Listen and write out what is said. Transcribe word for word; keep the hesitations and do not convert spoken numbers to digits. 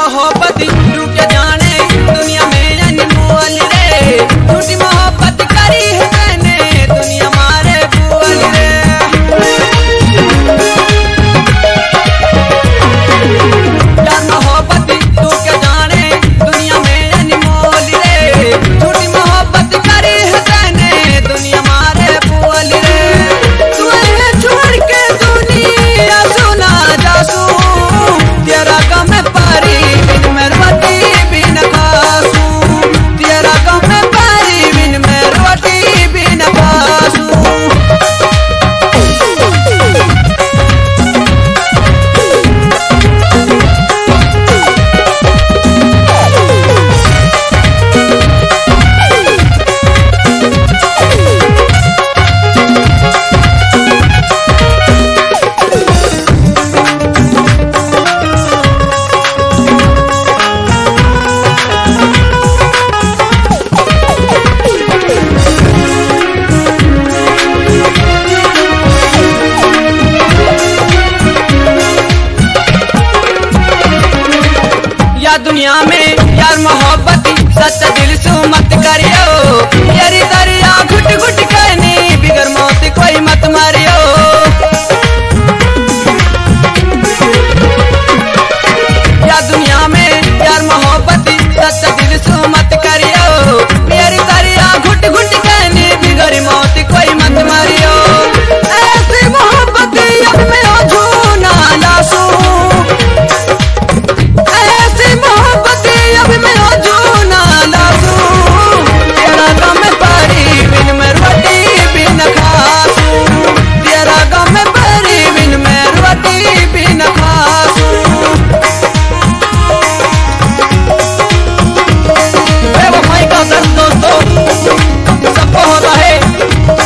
मोहब्बत तू क्या जाने दुनिया में अनमोल रे। झूठी मोहब्बत करी है मैंने दुनिया मारे भूल रे। यार मोहब्बत तू क्या जाने दुनिया में अनमोल रे। झूठी मोहब्बत करी है मैंने दुनिया मारे भूल रे। तू है छोड़ के दुनिया सुना जासू तेरा गम पारी बिन मेरवती बिन खासू। तेरा गम पारी बिन मेरवती बिन खासू। या दुनिया में यार मोहब्बत सच्चा दिल से मत करियो। यारी दरिया घुट घुट कहनी बिगर मौत कोई मत मारियो। या दुनिया में यार मोहब्बत सच्चा दिल से मत